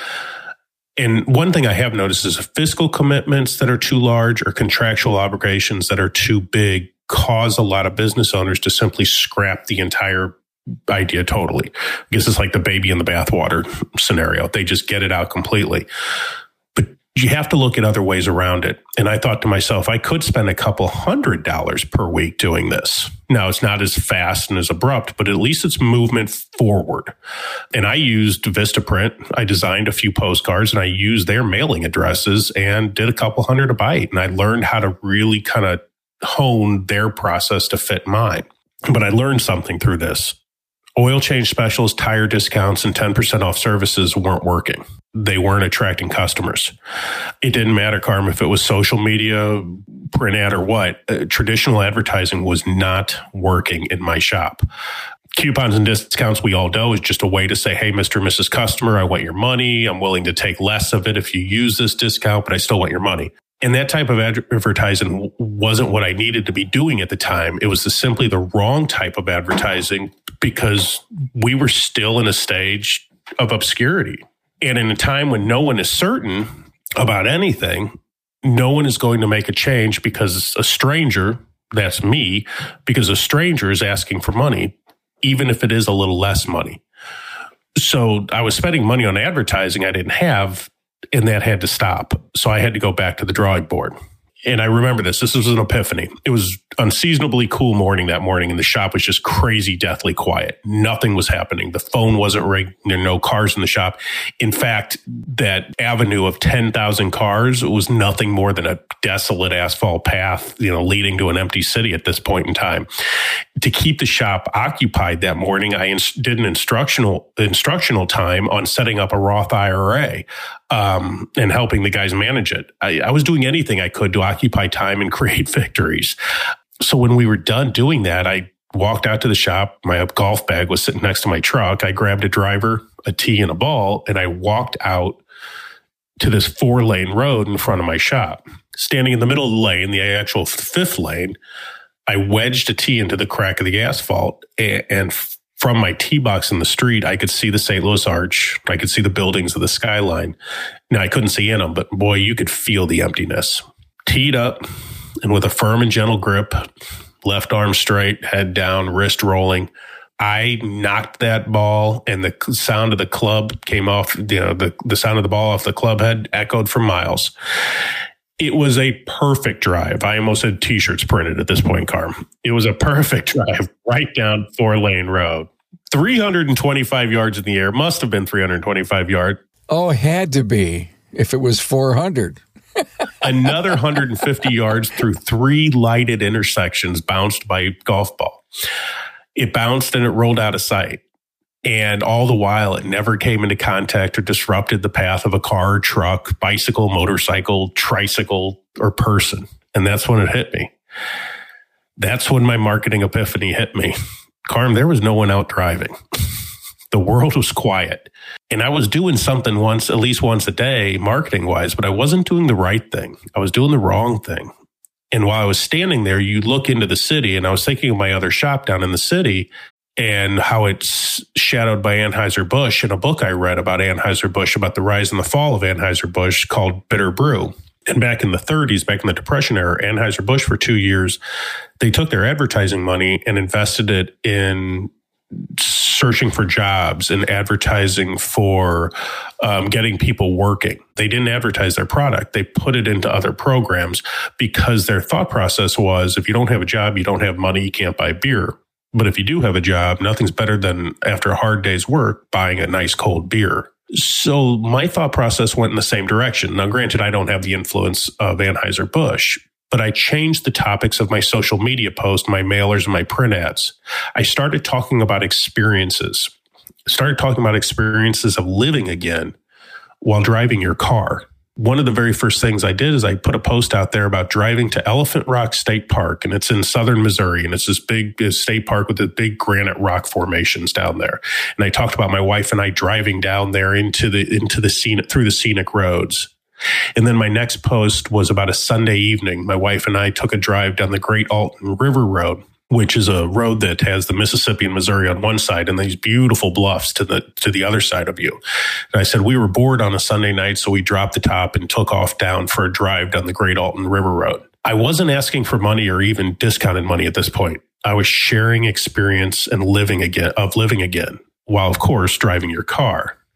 And one thing I have noticed is fiscal commitments that are too large or contractual obligations that are too big cause a lot of business owners to simply scrap the entire idea totally. I guess it's like the baby in the bathwater scenario. They just get it out completely. But you have to look at other ways around it. And I thought to myself, I could spend a couple hundred dollars per week doing this. Now, it's not as fast and as abrupt, but at least it's movement forward. And I used Vistaprint. I designed a few postcards and I used their mailing addresses and did a couple hundred a bite. And I learned how to really kind of hone their process to fit mine. But I learned something through this. Oil change specials, tire discounts, and ten percent off services weren't working. They weren't attracting customers. It didn't matter, Carm, if it was social media, print ad, or what. Uh, traditional advertising was not working in my shop. Coupons and discounts, we all know, is just a way to say, hey, Mister and Missus Customer, I want your money. I'm willing to take less of it if you use this discount, but I still want your money. And that type of advertising wasn't what I needed to be doing at the time. It was the, simply the wrong type of advertising because we were still in a stage of obscurity. And in a time when no one is certain about anything, no one is going to make a change because a stranger, that's me, because a stranger is asking for money, even if it is a little less money. So I was spending money on advertising I didn't have, and that had to stop. So I had to go back to the drawing board. And I remember this. This was an epiphany. It was unseasonably cool morning that morning, and the shop was just crazy, deathly quiet. Nothing was happening. The phone wasn't ringing. There were no cars in the shop. In fact, that avenue of ten thousand cars was nothing more than a desolate asphalt path, you know, leading to an empty city at this point in time. To keep the shop occupied that morning, I ins- did an instructional instructional time on setting up a Roth I R A um, and helping the guys manage it. I, I was doing anything I could to occupy time and create victories. So when we were done doing that, I walked out to the shop. My golf bag was sitting next to my truck. I grabbed a driver, a tee, and a ball, and I walked out to this four-lane road in front of my shop. Standing in the middle of the lane, the actual fifth lane, I wedged a tee into the crack of the asphalt, and, and from my tee box in the street, I could see the Saint Louis Arch. I could see the buildings of the skyline. Now, I couldn't see in them, but boy, you could feel the emptiness. Teed up, and with a firm and gentle grip, left arm straight, head down, wrist rolling, I knocked that ball, and the sound of the club came off, you know, the, the sound of the ball off the club head echoed for miles. It was a perfect drive. I almost had T-shirts printed at this point, Carm. It was a perfect drive right down four-lane road. three hundred twenty-five yards in the air. Must have been three hundred twenty-five yards. Oh, it had to be if it was four hundred. Another one hundred fifty yards through three lighted intersections bounced by golf ball. It bounced and it rolled out of sight. And all the while, it never came into contact or disrupted the path of a car, truck, bicycle, motorcycle, tricycle, or person. And that's when it hit me. That's when my marketing epiphany hit me. Carm, there was no one out driving. The world was quiet. And I was doing something once, at least once a day, marketing-wise, but I wasn't doing the right thing. I was doing the wrong thing. And while I was standing there, you look into the city, and I was thinking of my other shop down in the city, and how it's shadowed by Anheuser-Busch in a book I read about Anheuser-Busch, about the rise and the fall of Anheuser-Busch called Bitter Brew. And back in the thirties, back in the Depression era, Anheuser-Busch for two years, they took their advertising money and invested it in searching for jobs and advertising for um, getting people working. They didn't advertise their product. They put it into other programs because their thought process was, if you don't have a job, you don't have money, you can't buy beer. But if you do have a job, nothing's better than, after a hard day's work, buying a nice cold beer. So my thought process went in the same direction. Now, granted, I don't have the influence of Anheuser-Busch, but I changed the topics of my social media posts, my mailers, and my print ads. I started talking about experiences. I started talking about experiences of living again while driving your car. One of the very first things I did is I put a post out there about driving to Elephant Rock State Park, and it's in southern Missouri, and it's this big state park with the big granite rock formations down there. And I talked about my wife and I driving down there into the into the scenic through the scenic roads. And then my next post was about a Sunday evening. My wife and I took a drive down the Great Alton River Road, which is a road that has the Mississippi and Missouri on one side and these beautiful bluffs to the to the other side of you. And I said we were bored on a Sunday night, so we dropped the top and took off down for a drive down the Great Alton River Road. I wasn't asking for money or even discounted money at this point. I was sharing experience and living again of living again, while of course driving your car.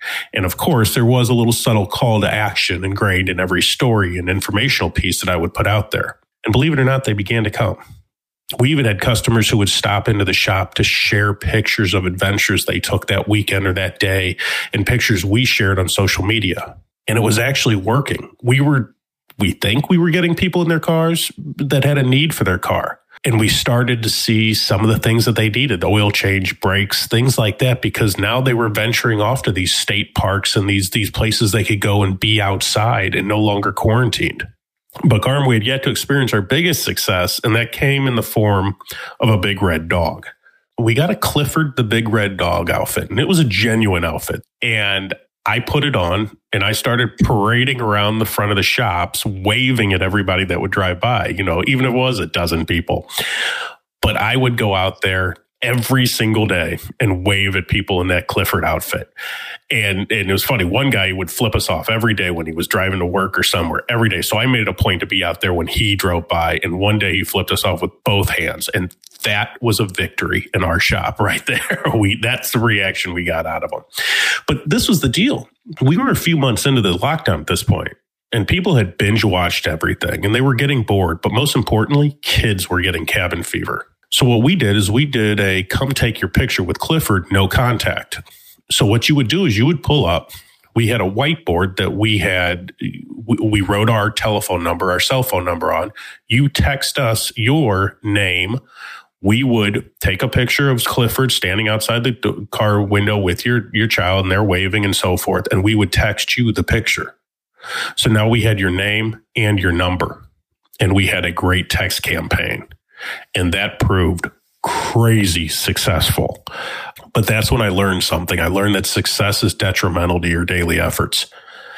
And of course, there was a little subtle call to action ingrained in every story and informational piece that I would put out there. And believe it or not, they began to come. We even had customers who would stop into the shop to share pictures of adventures they took that weekend or that day and pictures we shared on social media. And it was actually working. We were, we think we were getting people in their cars that had a need for their car. And we started to see some of the things that they needed, oil change, brakes, things like that, because now they were venturing off to these state parks and these, these places they could go and be outside and no longer quarantined. But Carm, we had yet to experience our biggest success, and that came in the form of a big red dog. We got a Clifford the Big Red Dog outfit, and it was a genuine outfit. And I put it on, and I started parading around the front of the shops, waving at everybody that would drive by, you know, even if it was a dozen people. But I would go out there every single day and wave at people in that Clifford outfit. And, and it was funny. One guy would flip us off every day when he was driving to work or somewhere, every day. So I made it a point to be out there when he drove by. And one day he flipped us off with both hands. And that was a victory in our shop right there. We that's the reaction we got out of him. But this was the deal. We were a few months into the lockdown at this point, and people had binge watched everything and they were getting bored. But most importantly, kids were getting cabin fever. So what we did is we did a come take your picture with Clifford, no contact. So what you would do is you would pull up. We had a whiteboard that we had, we wrote our telephone number, our cell phone number on. You text us your name. We would take a picture of Clifford standing outside the car window with your, your child, and they're waving and so forth. And we would text you the picture. So now we had your name and your number, and we had a great text campaign. And that proved crazy successful. But that's when I learned something. I learned that success is detrimental to your daily efforts,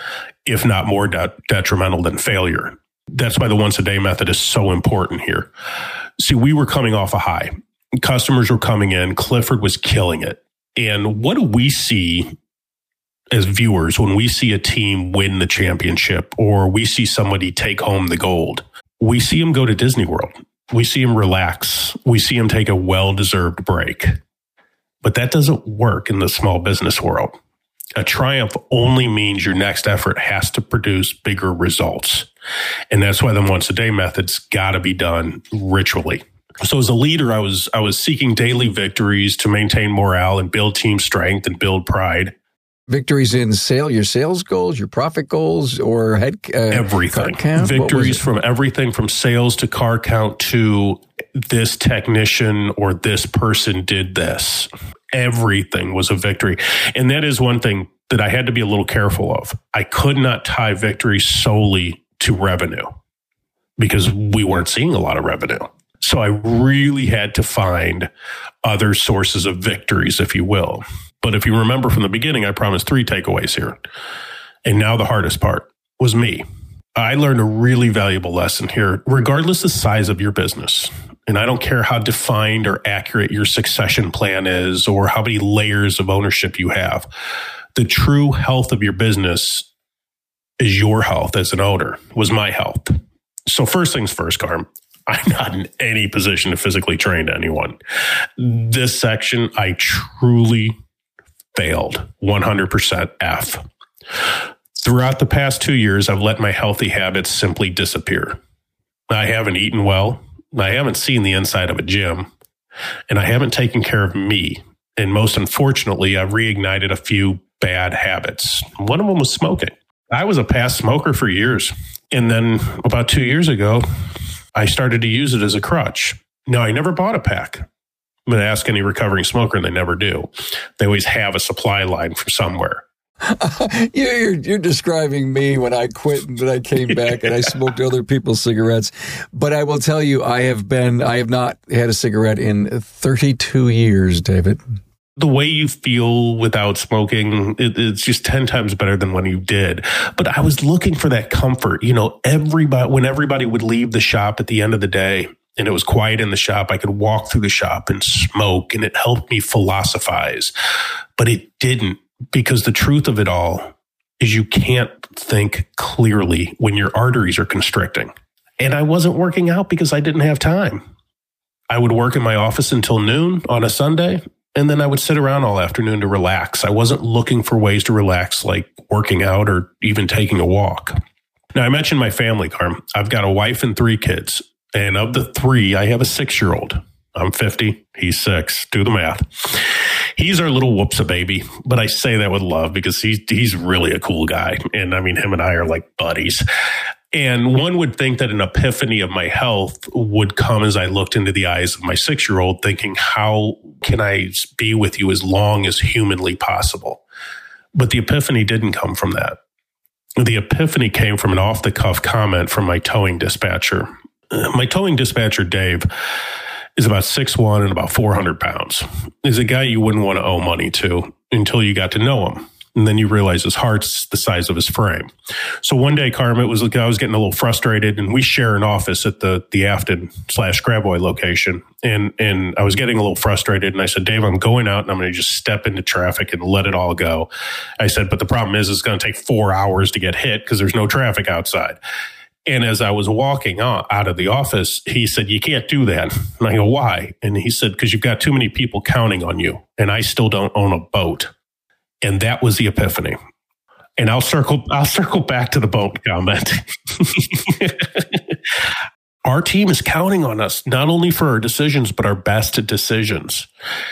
if not more de- detrimental than failure. That's why the once a day method is so important here. See, we were coming off a high. Customers were coming in. Clifford was killing it. And what do we see as viewers when we see a team win the championship or we see somebody take home the gold? We see them go to Disney World. We see them relax. We see them take a well-deserved break. But that doesn't work in the small business world. A triumph only means your next effort has to produce bigger results. And that's why the once a day method's got to be done ritually. So as a leader, I was I was seeking daily victories to maintain morale and build team strength and build pride. Victories in sale, your sales goals, your profit goals, or head uh, everything. Car count? Victories from everything from sales to car count to this technician or this person did this. Everything was a victory. And that is one thing that I had to be a little careful of. I could not tie victory solely to revenue because we weren't seeing a lot of revenue. So I really had to find other sources of victories, if you will. But if you remember from the beginning, I promised three takeaways here. And now the hardest part was me. I learned a really valuable lesson here, regardless the size of your business. And I don't care how defined or accurate your succession plan is or how many layers of ownership you have. The true health of your business is your health as an owner, was my health. So first things first, Carm, I'm not in any position to physically train anyone. This section, I truly failed, one hundred percent F. Throughout the past two years, I've let my healthy habits simply disappear. I haven't eaten well. I haven't seen the inside of a gym, and I haven't taken care of me. And most unfortunately, I've reignited a few bad habits. One of them was smoking. I was a past smoker for years. And then about two years ago, I started to use it as a crutch. Now, I never bought a pack. But ask any recovering smoker, and they never do. They always have a supply line from somewhere. you're, you're describing me when I quit and then I came back and I smoked other people's cigarettes. But I will tell you, I have been, I have not had a cigarette in thirty-two years, David. The way you feel without smoking, it, it's just ten times better than when you did. But I was looking for that comfort. You know, everybody, when everybody would leave the shop at the end of the day, and it was quiet in the shop, I could walk through the shop and smoke, and it helped me philosophize. But it didn't, because the truth of it all is you can't think clearly when your arteries are constricting. And I wasn't working out because I didn't have time. I would work in my office until noon on a Sunday, And then I would sit around all afternoon to relax. I wasn't looking for ways to relax, like working out or even taking a walk. Now, I mentioned my family, Carm. I've got a wife and three kids. And of the three, I have a six-year-old. I'm fifty. He's six. Do the math. He's our little whoops a baby. But I say that with love because he's, he's really a cool guy. And I mean, him and I are like buddies. And one would think that an epiphany of my health would come as I looked into the eyes of my six-year-old thinking, how can I be with you as long as humanly possible? But the epiphany didn't come from that. The epiphany came from an off-the-cuff comment from my towing dispatcher. My towing dispatcher, Dave, is about six one and about four hundred pounds. He's a guy you wouldn't want to owe money to until you got to know him. And then you realize his heart's the size of his frame. So one day, Carm, it was like I was getting a little frustrated, and we share an office at the the Afton slash Gravois location. And and I was getting a little frustrated, and I said, Dave, I'm going out, and I'm going to just step into traffic and let it all go. I said, but the problem is it's going to take four hours to get hit because there's no traffic outside. And as I was walking out of the office, he said, you can't do that. And I go, why? And he said, because you've got too many people counting on you, and I still don't own a boat. And that was the epiphany. And I'll circle, I'll circle back to the boat comment. Our team is counting on us, not only for our decisions, but our best decisions.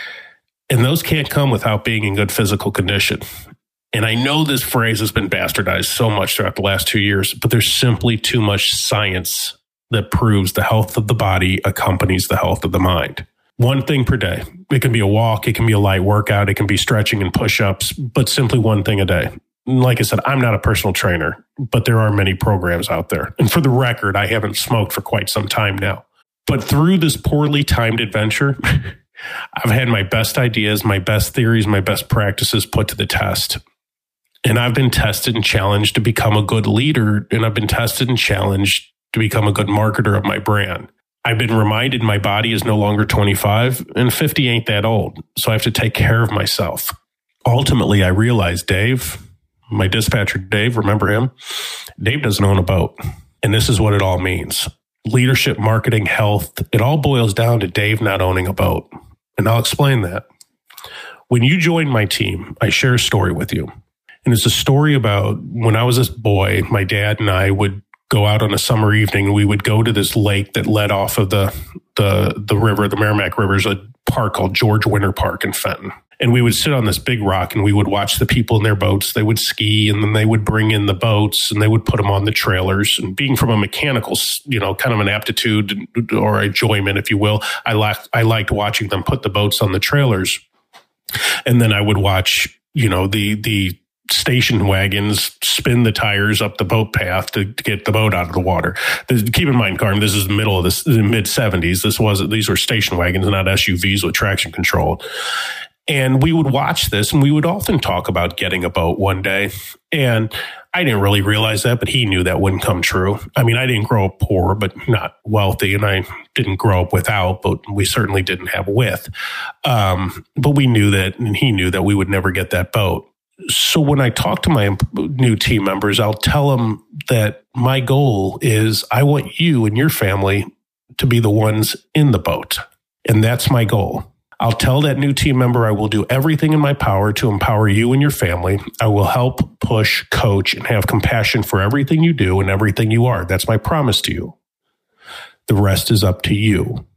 And those can't come without being in good physical condition. And I know this phrase has been bastardized so much throughout the last two years, but there's simply too much science that proves the health of the body accompanies the health of the mind. One thing per day. It can be a walk. It can be a light workout. It can be stretching and push-ups, but simply one thing a day. Like I said, I'm not a personal trainer, but there are many programs out there. And for the record, I haven't smoked for quite some time now. But through this poorly timed adventure, I've had my best ideas, my best theories, my best practices put to the test. And I've been tested and challenged to become a good leader, and I've been tested and challenged to become a good marketer of my brand. I've been reminded my body is no longer twenty-five, and fifty ain't that old, so I have to take care of myself. Ultimately, I realized Dave, my dispatcher Dave, remember him? Dave doesn't own a boat, and this is what it all means. Leadership, marketing, health, it all boils down to Dave not owning a boat, and I'll explain that. When you join my team, I share a story with you. And it's a story about when I was a boy, my dad and I would go out on a summer evening. We would go to this lake that led off of the the the river, the Merrimack River. There's a park called George Winter Park in Fenton. And we would sit on this big rock and we would watch the people in their boats. They would ski, and then they would bring in the boats and they would put them on the trailers. And being from a mechanical, you know, kind of an aptitude or enjoyment, if you will, I liked, I liked watching them put the boats on the trailers. And then I would watch, you know, the the station wagons spin the tires up the boat path to, to get the boat out of the water. This, keep in mind, Carm, this is the middle of the, the mid seventies. This was these were station wagons, not S U Vs with traction control. And we would watch this, and we would often talk about getting a boat one day. And I didn't really realize that, but he knew that wouldn't come true. I mean, I didn't grow up poor, but not wealthy, and I didn't grow up without, but we certainly didn't have with. Um, but we knew that, and he knew that we would never get that boat. So when I talk to my new team members, I'll tell them that my goal is I want you and your family to be the ones in the boat. And that's my goal. I'll tell that new team member I will do everything in my power to empower you and your family. I will help, push, coach, and have compassion for everything you do and everything you are. That's my promise to you. The rest is up to you.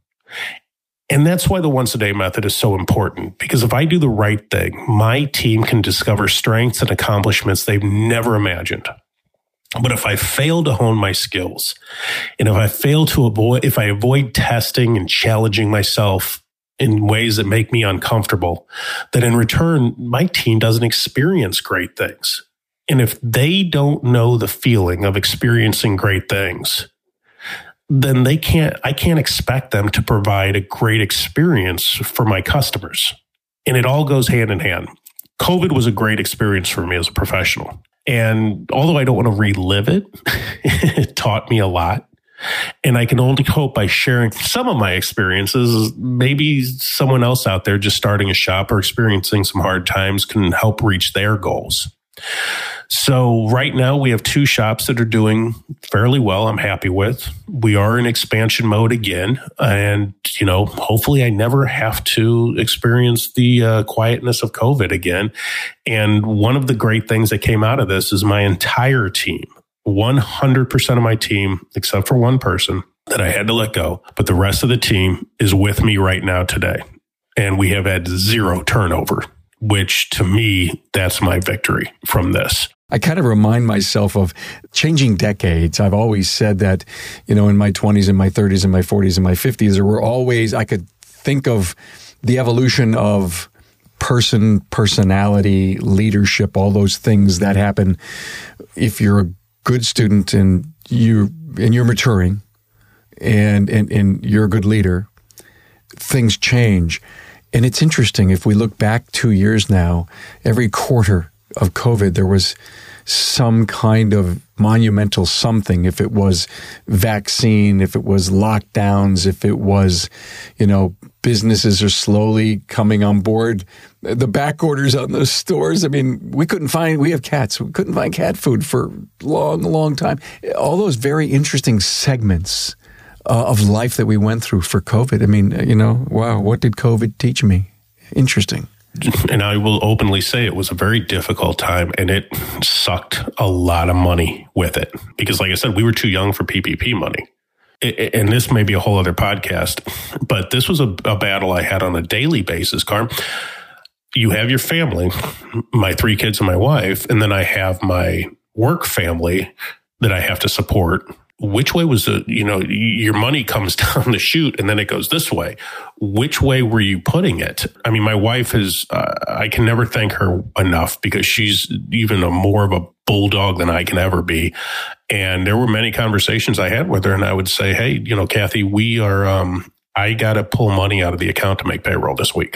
And that's why the once a day method is so important, because if I do the right thing, my team can discover strengths and accomplishments they've never imagined. But if I fail to hone my skills, and if I fail to avoid, if I avoid testing and challenging myself in ways that make me uncomfortable, then in return, my team doesn't experience great things. And if they don't know the feeling of experiencing great things, then they can't, I can't expect them to provide a great experience for my customers. And it all goes hand in hand. COVID was a great experience for me as a professional. And although I don't want to relive it, it taught me a lot. And I can only hope by sharing some of my experiences, maybe someone else out there just starting a shop or experiencing some hard times can help reach their goals. So right now we have two shops that are doing fairly well. I'm happy with. We are in expansion mode again. And, you know, hopefully I never have to experience the uh, quietness of COVID again. And one of the great things that came out of this is my entire team, one hundred percent of my team, except for one person that I had to let go. But the rest of the team is with me right now today. And we have had zero turnover, which to me, that's my victory from this. I kind of remind myself of changing decades. I've always said that, you know, in my twenties and my thirties and my forties and my fifties, there were always, I could think of the evolution of person, personality, leadership, all those things that happen. If you're a good student and you and you're maturing and, and, and you're a good leader, things change. And it's interesting, if we look back two years now, every quarter of COVID, there was some kind of monumental something. If it was vaccine, if it was lockdowns, if it was, you know, businesses are slowly coming on board. The back orders on those stores, I mean, we couldn't find, we have cats, we couldn't find cat food for a long, long time. All those very interesting segments uh, of life that we went through for COVID. I mean, you know, wow, what did COVID teach me? Interesting. And I will openly say it was a very difficult time, and it sucked a lot of money with it. Because like I said, we were too young for P P P money. It, and this may be a whole other podcast, but this was a, a battle I had on a daily basis, Carm. You have your family, my three kids and my wife, and then I have my work family that I have to support. Which way was the, you know, your money comes down the chute and then it goes this way. Which way were you putting it? I mean, my wife is, uh, I can never thank her enough because she's even a more of a bulldog than I can ever be. And there were many conversations I had with her, and I would say, hey, you know, Kathy, we are, um, I got to pull money out of the account to make payroll this week.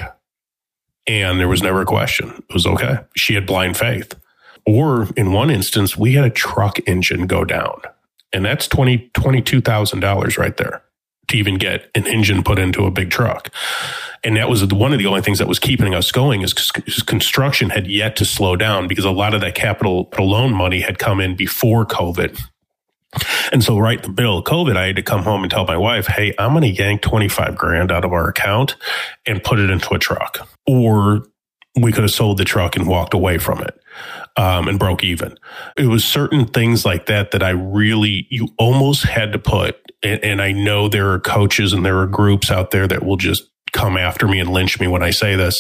And there was never a question. It was okay. She had blind faith. Or in one instance, we had a truck engine go down. And that's twenty thousand dollars, twenty-two thousand dollars right there to even get an engine put into a big truck. And that was one of the only things that was keeping us going, is construction had yet to slow down because a lot of that capital loan money had come in before COVID. And so right in the middle of COVID, I had to come home and tell my wife, hey, I'm going to yank twenty-five grand out of our account and put it into a truck. Or we could have sold the truck and walked away from it. Um, and broke even. It was certain things like that that I really, you almost had to put, and, and I know there are coaches and there are groups out there that will just come after me and lynch me when I say this.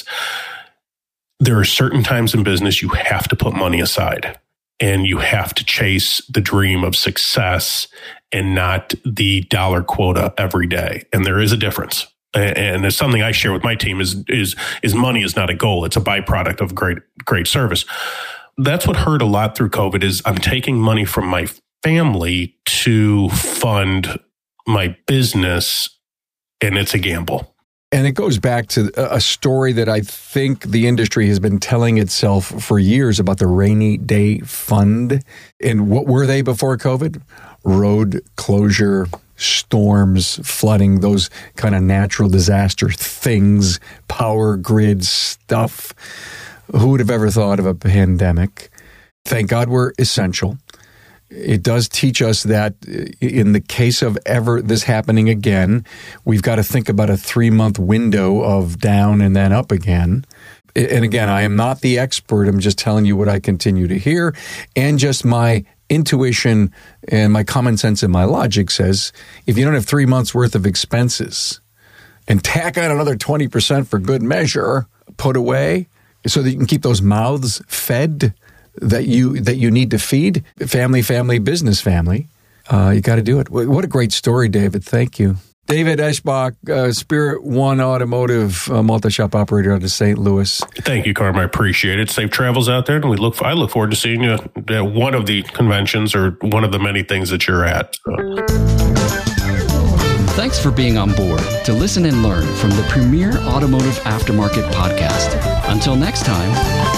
There are certain times in business you have to put money aside and you have to chase the dream of success and not the dollar quota every day. And there is a difference. And it's something I share with my team is, is, is money is not a goal. It's a byproduct of great, great service. That's what hurt a lot through COVID is I'm taking money from my family to fund my business, and it's a gamble. And it goes back to a story that I think the industry has been telling itself for years about the rainy day fund. And what were they before COVID? Road closure, storms, flooding, those kind of natural disaster things, power grid stuff. Who would have ever thought of a pandemic? Thank God we're essential. It does teach us that in the case of ever this happening again, we've got to think about a three-month window of down and then up again. And again, I am not the expert. I'm just telling you what I continue to hear. And just my intuition and my common sense and my logic says, if you don't have three months worth of expenses and tack on another twenty percent for good measure, put away, so that you can keep those mouths fed that you that you need to feed, family, family, business, family. Uh, you got to do it. What a great story, David. Thank you. David Eschbach, uh, Spirit One Automotive uh, multi-shop operator out of Saint Louis. Thank you, Carm. I appreciate it. Safe travels out there, and we look. I look forward to seeing you at one of the conventions or one of the many things that you're at. So. Thanks for being on board to listen and learn from the premier automotive aftermarket podcast. Until next time.